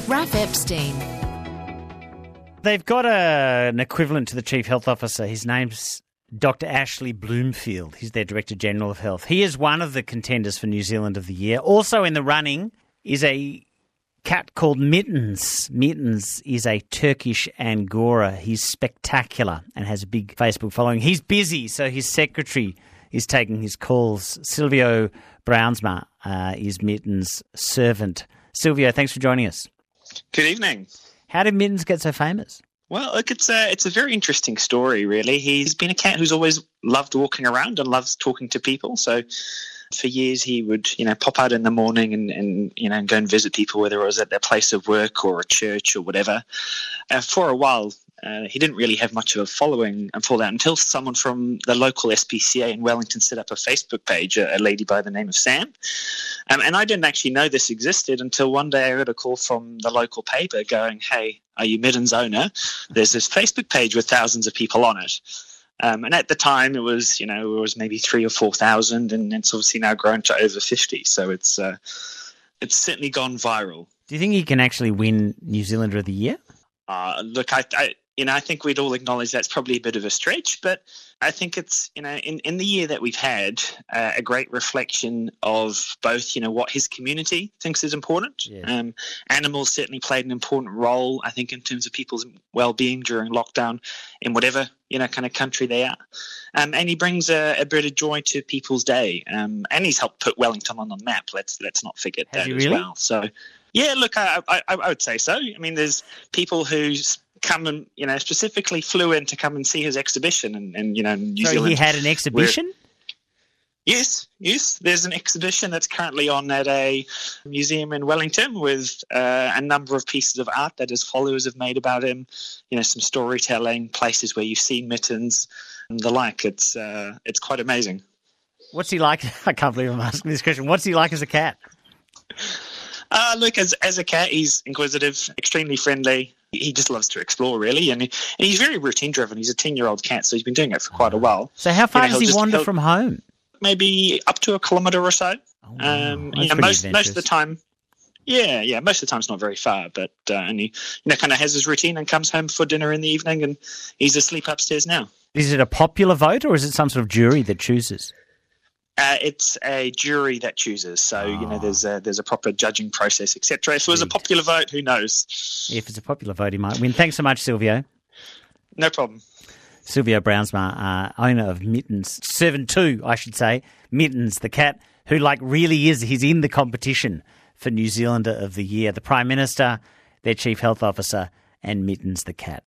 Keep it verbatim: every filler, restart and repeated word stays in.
Raph Epstein. They've got a, an equivalent to the Chief Health Officer. His name's Doctor Ashley Bloomfield. He's their Director General of Health. He is one of the contenders for New Zealand of the Year. Also in the running is a cat called Mittens. Mittens is a Turkish Angora. He's spectacular and has a big Facebook following. He's busy, so his secretary is taking his calls. Silvio Brownsma uh, is Mittens' servant. Silvio, thanks for joining us. Good evening. How did Mittens get so famous? Well, look, it's a, it's a very interesting story, really. He's been a cat who's always loved walking around and loves talking to people. So for years he would, you know, pop out in the morning and, and you know, go and visit people, whether it was at their place of work or a church or whatever. Uh, for a while, uh, he didn't really have much of a following for that until someone from the local S P C A in Wellington set up a Facebook page, a, a lady by the name of Sam. Um, and I didn't actually know this existed until one day I got a call from the local paper going, "Hey, are you Mittens' owner? There's this Facebook page with thousands of people on it." Um, and at the time, it was, you know, it was maybe three or four thousand, and it's obviously now grown to over fifty. So it's uh, it's certainly gone viral. Do you think he can actually win New Zealander of the Year? Uh, look, I, I, you know, I think we'd all acknowledge that's probably a bit of a stretch, but I think it's, you know, in, in the year that we've had, uh, a great reflection of both, you know, what his community thinks is important. Yeah. Um, animals certainly played an important role, I think, in terms of people's well-being during lockdown in whatever, you know, kind of country they are. Um, and he brings a, a bit of joy to people's day. Um, and he's helped put Wellington on the map. Let's let's not forget Has that he as really? well. So, yeah, look, I, I, I would say so. I mean, there's people who's come and, you know, specifically flew in to come and see his exhibition and, and you know, New so Zealand. he had an exhibition? Where, yes, yes. There's an exhibition that's currently on at a museum in Wellington with uh, a number of pieces of art that his followers have made about him, you know, some storytelling, places where you've seen Mittens and the like. It's, uh, it's quite amazing. What's he like? I can't believe I'm asking this question. What's he like as a cat? Uh, look, as as a cat, he's inquisitive, extremely friendly. He just loves to explore, really, and, he, and he's very routine-driven. He's a ten-year-old cat, so he's been doing it for quite a while. So how far You know, does he'll he just- wander he'll- from home? Maybe up to a kilometre or so. Oh, wow. um, That's you know, pretty most most of the adventurous. time, yeah, yeah, most of the time it's not very far, but uh, and he, you know, kind of has his routine and comes home for dinner in the evening, and he's asleep upstairs now. Is it a popular vote or is it some sort of jury that chooses? Uh, it's a jury that chooses, so you know, Oh. there's a there's a proper judging process, et cetera. If it was a Rigged. popular vote, who knows? If it's a popular vote, he might win. Thanks so much, Silvio. No problem. Silvio Brownsma, uh, owner of Mittens, servant two, I should say, Mittens, the cat, who like really is, he's in the competition for New Zealander of the Year. The Prime Minister, their Chief Health Officer, and Mittens, the cat.